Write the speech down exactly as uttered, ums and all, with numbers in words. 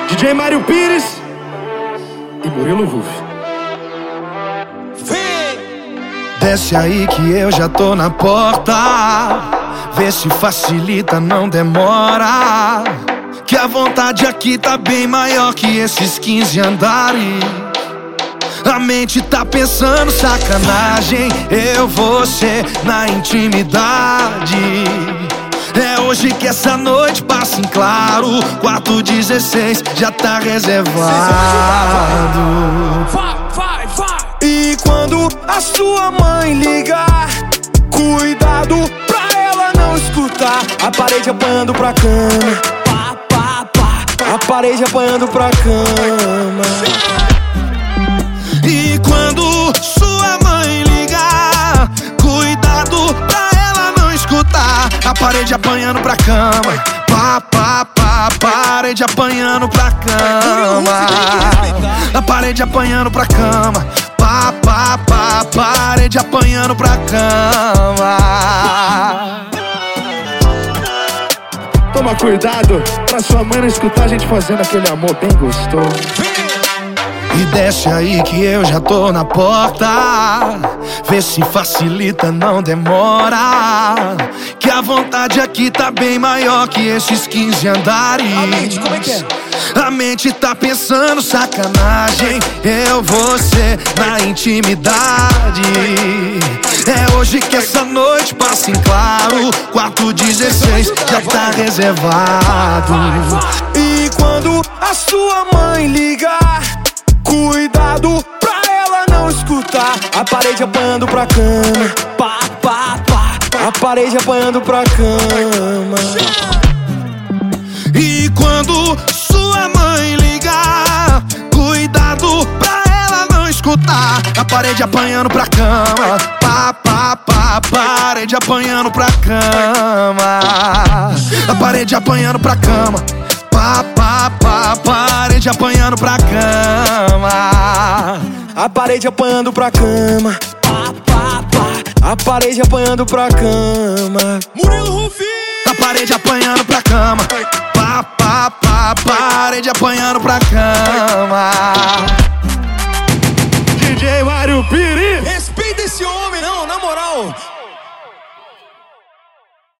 D J Mário Pires e Murilo Ruf. Desce aí que eu já tô na porta. Vê se facilita, não demora. Que a vontade aqui tá bem maior que esses quinze andares. A mente tá pensando sacanagem, eu, você na intimidade. É hoje que essa noite passa em claro. Quarto dezesseis já tá reservado. Vai, vai, vai. E quando a sua mãe ligar, cuidado pra ela não escutar. A parede apanhando pra cama, pá, pá, pá. A parede apanhando pra cama. E quando sua mãe ligar, cuidado pra ela não escutar. A parede apanhando pra cama, pá, pá, pá. Parede apanhando pra cama. A parede apanhando pra cama, pá, pá, pá. Parede apanhando pra cama. Toma cuidado pra sua mãe não escutar a gente fazendo aquele amor bem gostoso. E desce aí que eu já tô na porta. Vê se facilita, não demora. Que a vontade aqui tá bem maior que esses quinze andares. A mente, como é que é? A mente tá pensando sacanagem, eu, você na intimidade. É hoje que essa noite passa em claro. Quarto dezesseis já tá reservado. E quando a sua mãe ligar, cuidado pra ela não escutar. A parede apanhando pra cama, pá, pá, pá. A parede apanhando pra cama. E quando sua mãe ligar, cuidado pra ela não escutar. A parede apanhando pra cama, pá, pá, pá. Parede apanhando pra cama. A parede apanhando pra cama, pá, pá, pá. Parede apanhando pra cama. A parede apanhando pra cama, pá, pá, pá. A parede apanhando pra cama. Murilo Ruf. A parede apanhando pra cama, pá, pá, pá. Parede apanhando pra cama.